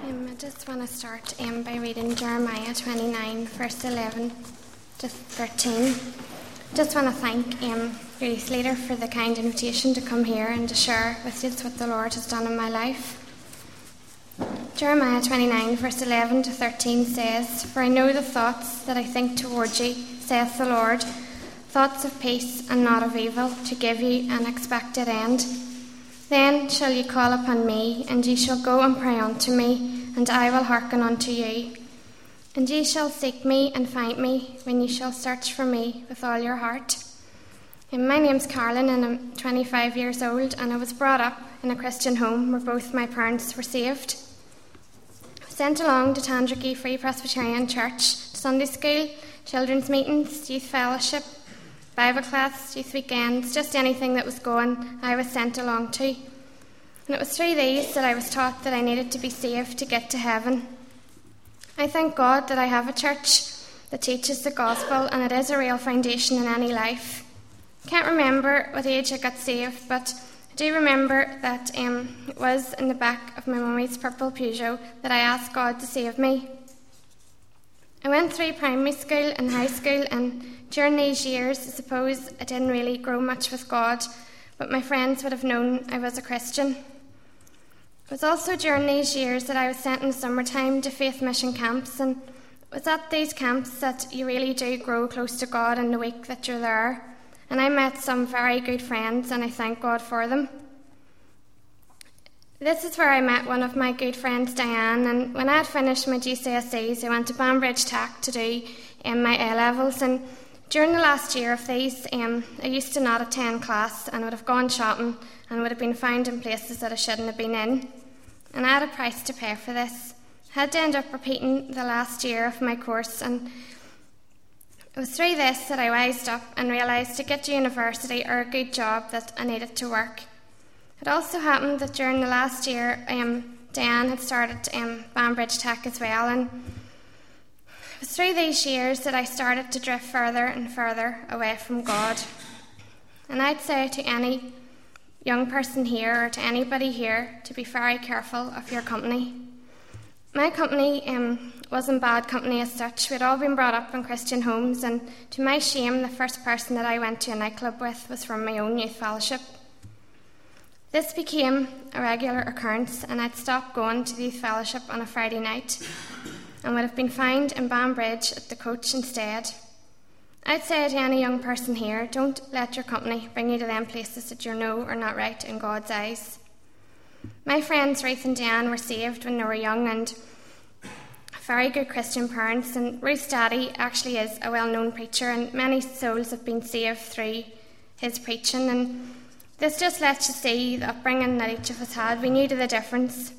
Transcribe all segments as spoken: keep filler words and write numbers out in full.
Um, I just want to start um, by reading Jeremiah twenty-nine, verse eleven to thirteen. Just want to thank um, your youth leader for the kind invitation to come here and to share with you what the Lord has done in my life. Jeremiah twenty-nine, verse eleven to thirteen says, "For I know the thoughts that I think toward you, saith the Lord, thoughts of peace and not of evil, to give you an expected end. Then shall ye call upon me, and ye shall go and pray unto me, and I will hearken unto you. And ye shall seek me and find me, when ye shall search for me with all your heart." And my name's Carolyn, and I'm twenty-five years old, and I was brought up in a Christian home where both my parents were saved. I was sent along to Tandragee Free Presbyterian Church, Sunday school, children's meetings, youth fellowship, Bible class, youth weekends, just anything that was going, I was sent along to. And it was through these that I was taught that I needed to be saved to get to heaven. I thank God that I have a church that teaches the gospel, and it is a real foundation in any life. I can't remember what age I got saved, but I do remember that um, it was in the back of my mummy's purple Peugeot that I asked God to save me. I went through primary school and high school, and during these years, I suppose I didn't really grow much with God, but my friends would have known I was a Christian. It was also during these years that I was sent in the summertime to faith mission camps, and it was at these camps that you really do grow close to God in the week that you're there. And I met some very good friends, and I thank God for them. This is where I met one of my good friends, Diane, and when I had finished my G C S Es, I went to Banbridge Tech to do um, my A-levels, and during the last year of these, um, I used to not attend class and would have gone shopping and would have been found in places that I shouldn't have been in. And I had a price to pay for this. I had to end up repeating the last year of my course, and it was through this that I wised up and realised to get to university or a good job that I needed to work. It also happened that during the last year, um, Diane had started um, Banbridge Tech as well, and it was through these years that I started to drift further and further away from God. And I'd say to any young person here or to anybody here to be very careful of your company. My company um, wasn't bad company as such. We'd all been brought up in Christian homes, and to my shame, the first person that I went to a nightclub with was from my own youth fellowship. This became a regular occurrence, and I'd stopped going to the youth fellowship on a Friday night and would have been found in Banbridge at the coach instead. I'd say to any young person here, don't let your company bring you to them places that you know are not right in God's eyes. My friends Ruth and Diane were saved when they were young and very good Christian parents, and Ruth's daddy actually is a well-known preacher, and many souls have been saved through his preaching, and this just lets you see the upbringing that each of us had. We knew to the difference.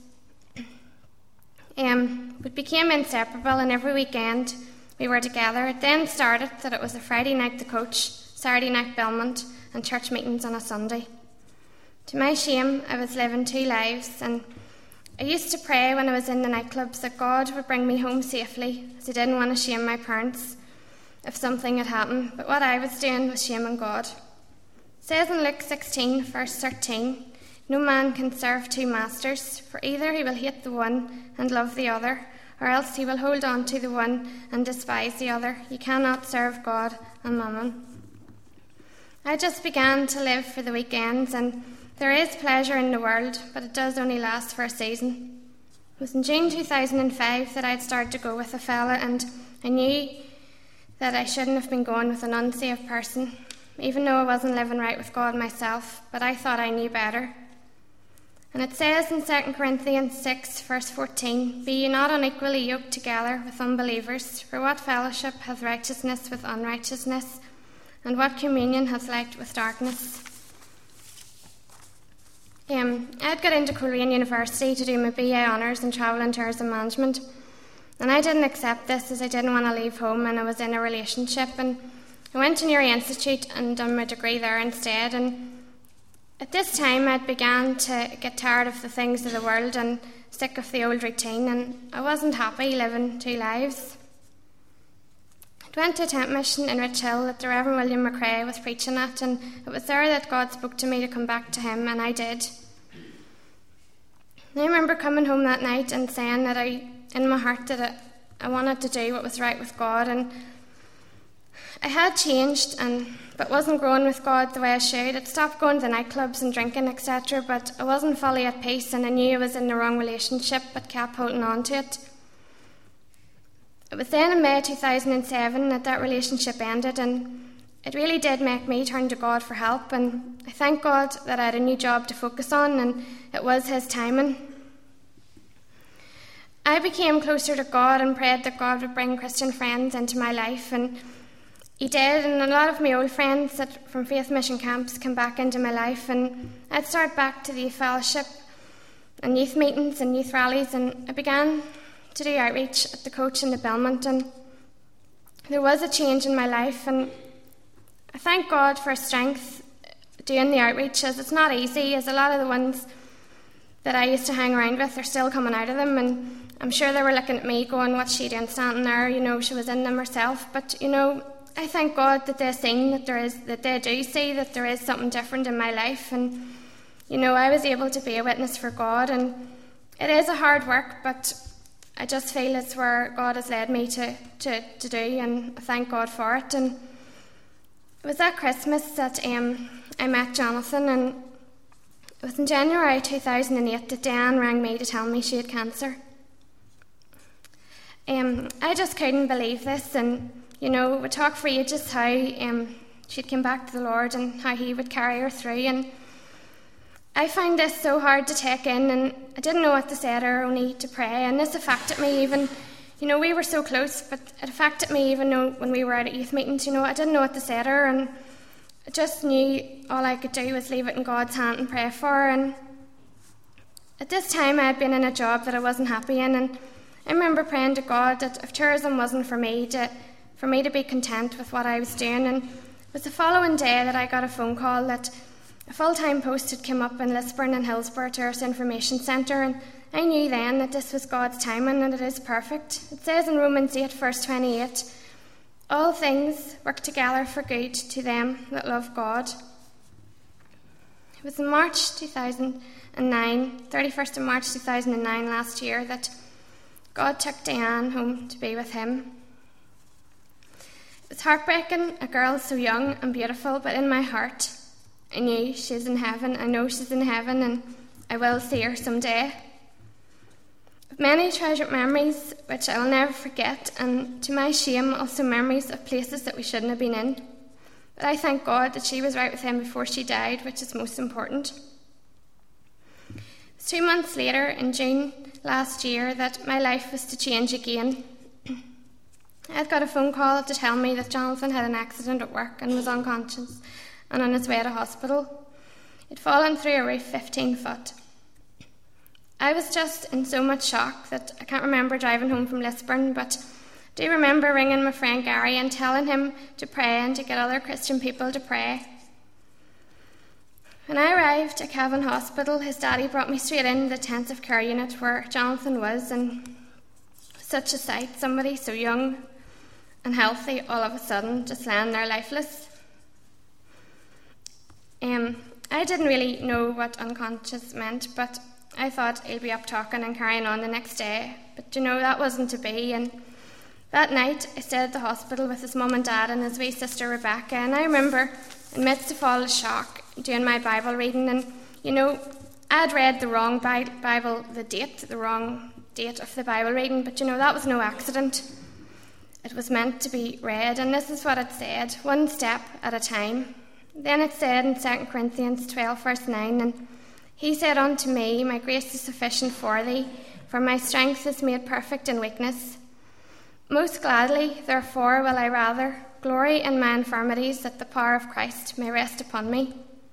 Um, we became inseparable, and every weekend we were together. It then started that it was a Friday night the coach, Saturday night Belmont, and church meetings on a Sunday. To my shame, I was living two lives, and I used to pray when I was in the nightclubs that God would bring me home safely, as I didn't want to shame my parents if something had happened, but what I was doing was shaming God. It says in Luke sixteen, verse thirteen, "No man can serve two masters, for either he will hate the one and love the other, or else he will hold on to the one and despise the other. You cannot serve God and mammon." I just began to live for the weekends, and there is pleasure in the world, but it does only last for a season. It was in June two thousand five that I'd started to go with a fella, and I knew that I shouldn't have been going with an unsaved person, even though I wasn't living right with God myself, but I thought I knew better. And it says in Second Corinthians six, verse fourteen, "Be ye not unequally yoked together with unbelievers, for what fellowship hath righteousness with unrighteousness, and what communion hath light with darkness?" Um, I'd got into Coleraine University to do my B A Honours in Travel and Tourism Management, and I didn't accept this as I didn't want to leave home and I was in a relationship, and I went to Newry Institute and done my degree there instead. And at this time I'd began to get tired of the things of the world and sick of the old routine, and I wasn't happy living two lives. I went to a tent mission in Rich Hill that the Reverend William McRae was preaching at, and it was there that God spoke to me to come back to him, and I did. And I remember coming home that night and saying that I, in my heart, that I, I wanted to do what was right with God, and I had changed, and but wasn't growing with God the way I should. I'd stopped going to nightclubs and drinking, et cetera, but I wasn't fully at peace, and I knew I was in the wrong relationship, but kept holding on to it. It was then in May two thousand seven that that relationship ended, and it really did make me turn to God for help, and I thank God that I had a new job to focus on, and it was His timing. I became closer to God and prayed that God would bring Christian friends into my life, and He did, and a lot of my old friends that from Faith Mission camps came back into my life, and I'd start back to the youth fellowship and youth meetings and youth rallies, and I began to do outreach at the Coach in the Belmont, and there was a change in my life, and I thank God for strength doing the outreach, as it's not easy, as a lot of the ones that I used to hang around with are still coming out of them, and I'm sure they were looking at me going, what's she doing standing there, you know, she was in them herself, but you know, I thank God that they're seeing that there is, that they do see that there is something different in my life, and you know, I was able to be a witness for God, and it is a hard work, but I just feel it's where God has led me to, to, to do, and I thank God for it. And it was at Christmas that um, I met Jonathan, and it was in January two thousand eight that Diane rang me to tell me she had cancer. Um, I just couldn't believe this, and you know, we talked for ages how um, she'd come back to the Lord and how He would carry her through, and I found this so hard to take in, and I didn't know what to say to her, only to pray, and this affected me even, you know, we were so close, but it affected me even though when we were out at youth meetings, you know, I didn't know what to say to her, and I just knew all I could do was leave it in God's hand and pray for her. And at this time I had been in a job that I wasn't happy in, and I remember praying to God that if tourism wasn't for me, to for me to be content with what I was doing. And it was the following day that I got a phone call that a full-time post had come up in Lisburn and Hillsborough Tourist Information Centre, and I knew then that this was God's timing, and it is perfect. It says in Romans eight verse twenty-eight, all things work together for good to them that love God. It was in March two thousand nine, thirty-first of March two thousand nine last year, that God took Diane home to be with Him. It was heartbreaking, a girl so young and beautiful, but in my heart I knew she's in heaven. I know she's in heaven, and I will see her someday. Many treasured memories which I will never forget, and to my shame also memories of places that we shouldn't have been in. But I thank God that she was right with Him before she died, which is most important. It was two months later, in June last year, that my life was to change again. I had got a phone call to tell me that Jonathan had an accident at work and was unconscious and on his way to hospital. He'd fallen through a roof fifteen foot. I was just in so much shock that I can't remember driving home from Lisburn, but I do remember ringing my friend Gary and telling him to pray and to get other Christian people to pray. When I arrived at Cavan Hospital, his daddy brought me straight into the intensive care unit where Jonathan was, and such a sight, somebody so young and healthy all of a sudden just lying there lifeless. Um, I didn't really know what unconscious meant, but I thought he'll be up talking and carrying on the next day. But you know, that wasn't to be, and that night I stayed at the hospital with his mum and dad and his wee sister Rebecca, and I remember in midst of all the shock doing my Bible reading, and you know, I'd read the wrong Bible, the date, the wrong date of the Bible reading, but you know, that was no accident. It was meant to be read, and this is what it said, one step at a time. Then it said in Second Corinthians twelve verse nine, and He said unto me, my grace is sufficient for thee, for my strength is made perfect in weakness. Most gladly, therefore, will I rather glory in my infirmities, that the power of Christ may rest upon me.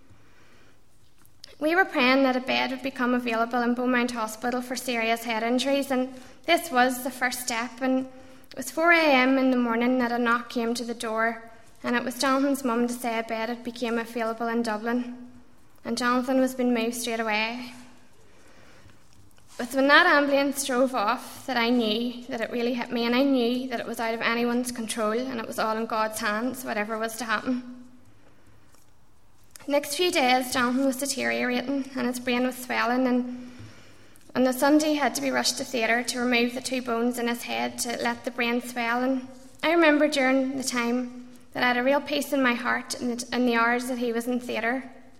We were praying that a bed would become available in Beaumont Hospital for serious head injuries, and this was the first step. And it was four a.m. in the morning that a knock came to the door, and it was Jonathan's mum to say a bed had become available in Dublin, and Jonathan was being moved straight away. But when that ambulance drove off, that I knew that it really hit me, and I knew that it was out of anyone's control, and it was all in God's hands, whatever was to happen. The next few days, Jonathan was deteriorating, and his brain was swelling, and On the Sunday, he had to be rushed to theatre to remove the two bones in his head to let the brain swell. And I remember during the time that I had a real peace in my heart in the, in the hours that he was in theatre.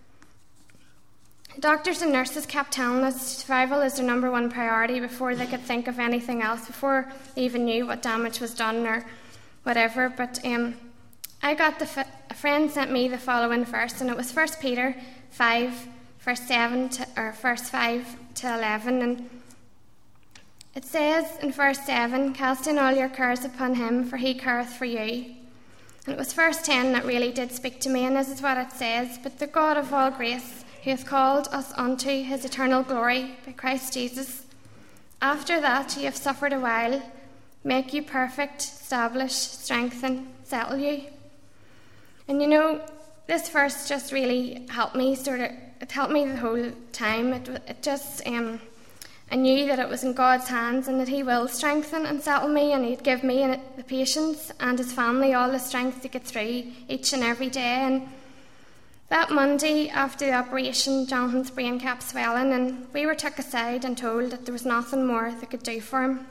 Doctors and nurses kept telling us survival is their number one priority before they could think of anything else, before they even knew what damage was done or whatever. But um, I got the f- a friend sent me the following verse, and it was First Peter five, verse seven to, or verse five to eleven, and it says in verse seven, "Casting all your cares upon him, for he careth for you." And it was verse ten that really did speak to me, and this is what it says: "But the God of all grace, who hath called us unto his eternal glory by Christ Jesus, after that ye have suffered a while, make you perfect, establish, strengthen, settle you." And you know, this verse just really helped me, sort of, it helped me the whole time. It, it just, um, I knew that it was in God's hands and that he will strengthen and settle me, and he'd give me the patience and his family all the strength to get through each and every day. And that Monday after the operation, Jonathan's brain kept swelling, and we were took aside and told that there was nothing more they could do for him.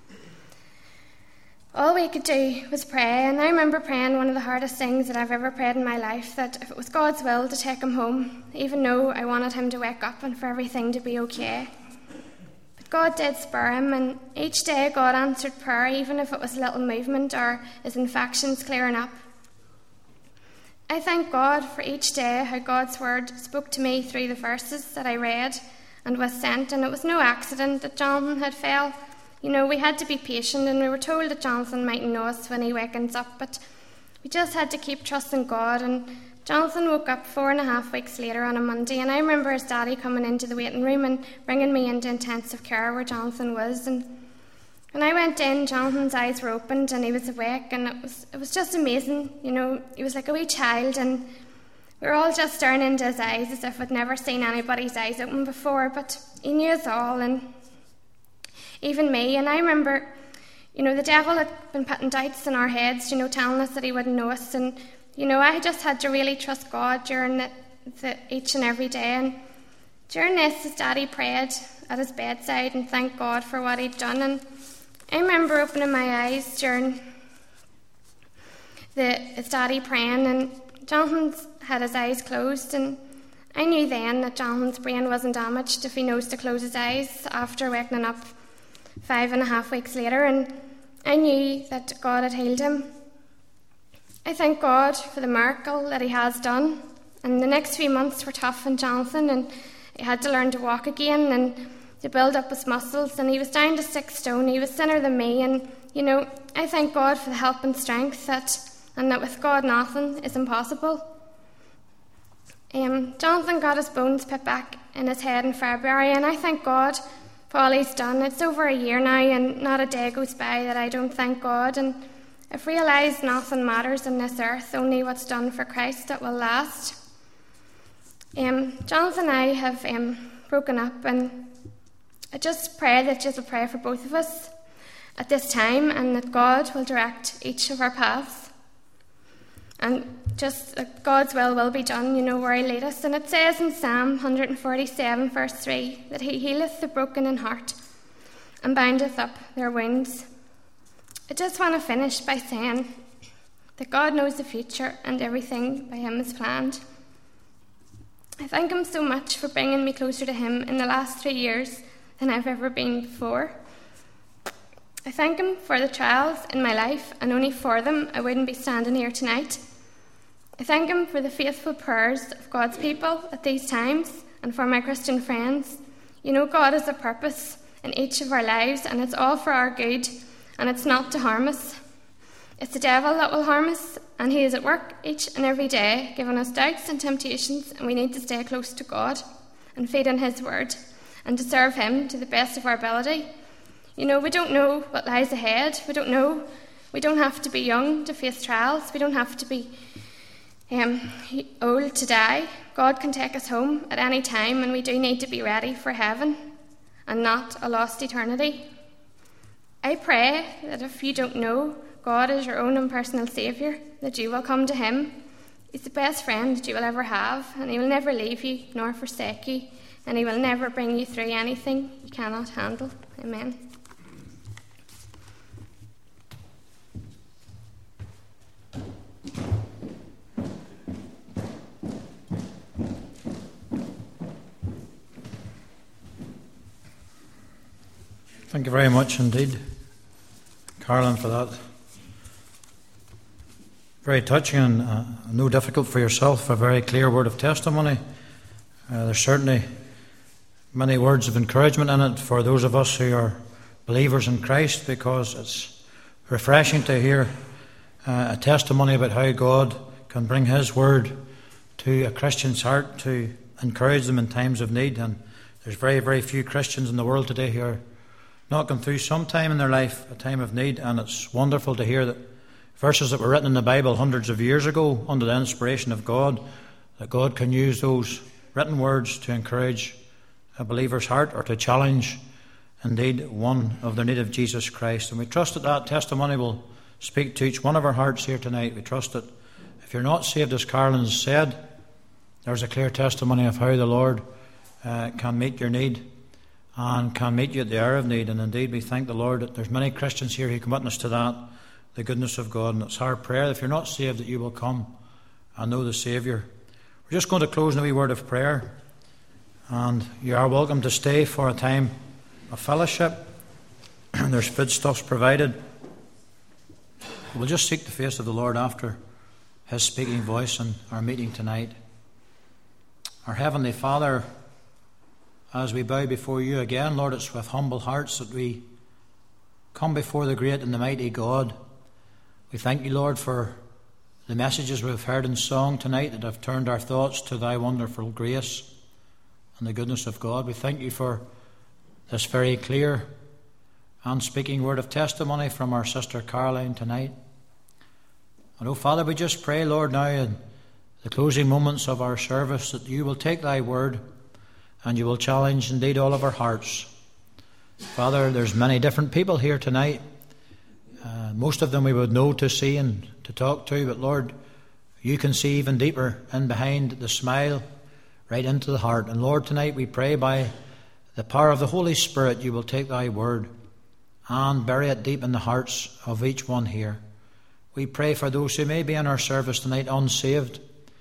All we could do was pray, and I remember praying one of the hardest things that I've ever prayed in my life, that if it was God's will to take him home, even though I wanted him to wake up and for everything to be okay. But God did spare him, and each day God answered prayer, even if it was a little movement or his infections clearing up. I thank God for each day how God's word spoke to me through the verses that I read and was sent, and it was no accident that Jonathan had fell. You know, we had to be patient, and we were told that Jonathan mightn't know us when he wakens up, but we just had to keep trusting God. And Jonathan woke up four and a half weeks later on a Monday, and I remember his daddy coming into the waiting room and bringing me into intensive care where Jonathan was. And when I went in, Jonathan's eyes were opened and he was awake, and it was it was just amazing. You know, he was like a wee child, and we were all just staring into his eyes as if we'd never seen anybody's eyes open before, but he knew us all, and even me. And I remember, you know, the devil had been putting doubts in our heads, you know, telling us that he wouldn't know us. And, you know, I just had to really trust God during the, the, each and every day. And during this, his daddy prayed at his bedside and thanked God for what he'd done. And I remember opening my eyes during the, his daddy praying, and Jonathan had his eyes closed. And I knew then that Jonathan's brain wasn't damaged if he knows to close his eyes after waking up five and a half weeks later, and I knew that God had healed him. I thank God for the miracle that he has done, and the next few months were tough on Jonathan, and he had to learn to walk again and to build up his muscles, and he was down to six stone. He was thinner than me, and you know, I thank God for the help and strength that, and that with God nothing is impossible. Um, Jonathan got his bones put back in his head in February, and I thank God for all he's done. It's over a year now, and not a day goes by that I don't thank God. And I've realised nothing matters on this earth, only what's done for Christ that will last. Um, Jonathan and I have um, broken up, and I just pray that you'll pray for both of us at this time, and that God will direct each of our paths. And just that God's will will be done, you know, where he lead us. And it says in Psalm one forty-seven, verse three, that he healeth the broken in heart and bindeth up their wounds. I just want to finish by saying that God knows the future and everything by him is planned. I thank him so much for bringing me closer to him in the last three years than I've ever been before. I thank him for the trials in my life, and only for them I wouldn't be standing here tonight. I thank him for the faithful prayers of God's people at these times, and for my Christian friends. You know, God has a purpose in each of our lives, and it's all for our good, and it's not to harm us. It's the devil that will harm us, and he is at work each and every day, giving us doubts and temptations, and we need to stay close to God and feed on his word, and to serve him to the best of our ability. You know, we don't know what lies ahead. We don't know. We don't have to be young to face trials. We don't have to be um, old to die. God can take us home at any time, and we do need to be ready for heaven and not a lost eternity. I pray that if you don't know God as your own and personal Saviour, that you will come to him. He's the best friend that you will ever have, and he will never leave you nor forsake you. and He will never bring you through anything you cannot handle. Amen. Thank you very much indeed, Carolyn, for that. Very touching and uh, no difficult for yourself, a very clear word of testimony. Uh, there's certainly many words of encouragement in it for those of us who are believers in Christ, because it's refreshing to hear uh, a testimony about how God can bring His word to a Christian's heart to encourage them in times of need. And there's very, very few Christians in the world today who are not going through some time in their life, a time of need, and it's wonderful to hear that verses that were written in the Bible hundreds of years ago under the inspiration of God, that God can use those written words to encourage a believer's heart or to challenge indeed one of their need of Jesus Christ. And we trust that that testimony will speak to each one of our hearts here tonight. We trust that if you're not saved, as Carolyn said, there's a clear testimony of how the Lord uh, can meet your need and can meet you at the hour of need. And indeed we thank the Lord that there's many Christians here who can witness to that, the goodness of God. And it's our prayer that if you're not saved, that you will come and know the Saviour. We're just going to close in a wee word of prayer, and you are welcome to stay for a time of fellowship. There's foodstuffs provided. We'll just seek the face of the Lord after His speaking voice in our meeting tonight. Our Heavenly Father, as we bow before you again, Lord, it's with humble hearts that we come before the great and the mighty God. We thank you, Lord, for the messages we've heard in song tonight that have turned our thoughts to thy wonderful grace and the goodness of God. We thank you for this very clear and speaking word of testimony from our sister Caroline tonight. And oh Father, we just pray, Lord, now in the closing moments of our service, that you will take thy word and you will challenge indeed all of our hearts. Father, there's many different people here tonight. Uh, most of them we would know to see and to talk to, but Lord, you can see even deeper in behind the smile, right into the heart. And Lord, tonight we pray by the power of the Holy Spirit, you will take thy word and bury it deep in the hearts of each one here. We pray for those who may be in our service tonight unsaved.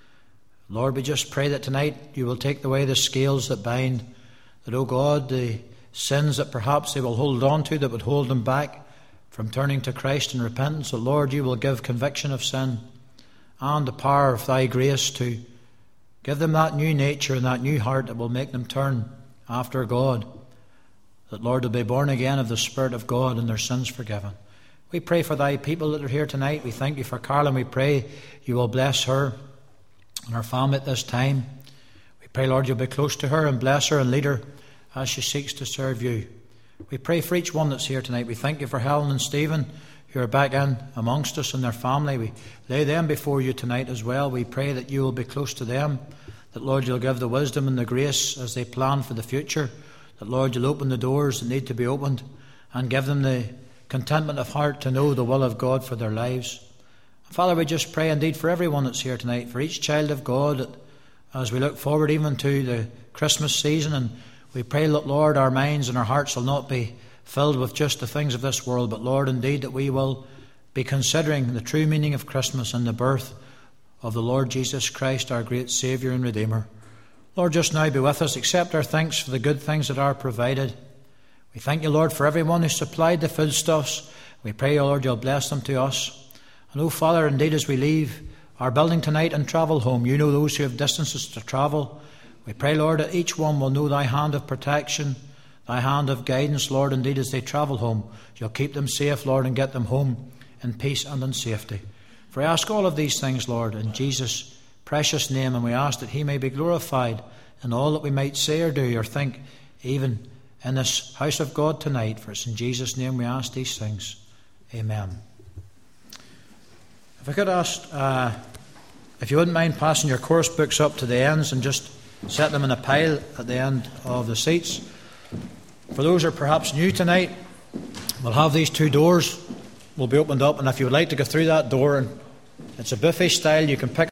Lord, we just pray that tonight you will take away the scales that bind, that, oh God, the sins that perhaps they will hold on to, that would hold them back from turning to Christ in repentance, that, Lord, you will give conviction of sin and the power of thy grace to give them that new nature and that new heart that will make them turn after God, that, Lord, they'll be born again of the Spirit of God and their sins forgiven. We pray for thy people that are here tonight. We thank you for Carolyn. We pray you will bless her and her family at this time. We pray, Lord, you'll be close to her and bless her and lead her as she seeks to serve you. We pray for each one that's here tonight. We thank you for Helen and Stephen, who are back in amongst us, and their family. We lay them before you tonight as well. We pray that you will be close to them, that, Lord, you'll give the wisdom and the grace as they plan for the future, that, Lord, you'll open the doors that need to be opened and give them the contentment of heart to know the will of God for their lives. Father, we just pray indeed for everyone that's here tonight, for each child of God, that as we look forward even to the Christmas season, and we pray that, Lord, our minds and our hearts will not be filled with just the things of this world, but, Lord, indeed that we will be considering the true meaning of Christmas and the birth of the Lord Jesus Christ, our great Saviour and Redeemer. Lord, just now be with us. Accept our thanks for the good things that are provided. We thank you, Lord, for everyone who supplied the foodstuffs. We pray, O Lord, you'll bless them to us. And, oh Father, indeed as we leave our building tonight and travel home, you know those who have distances to travel. We pray, Lord, that each one will know thy hand of protection, thy hand of guidance, Lord, indeed as they travel home. You'll keep them safe, Lord, and get them home in peace and in safety. For I ask all of these things, Lord, in Jesus' precious name, and we ask that he may be glorified in all that we might say or do or think, even in this house of God tonight. For it's in Jesus' name we ask these things. Amen. If I could ask, uh, if you wouldn't mind passing your course books up to the ends and just set them in a pile at the end of the seats. For those who are perhaps new tonight, we'll have these two doors will be opened up, and if you would like to go through that door, and it's a buffet style, you can pick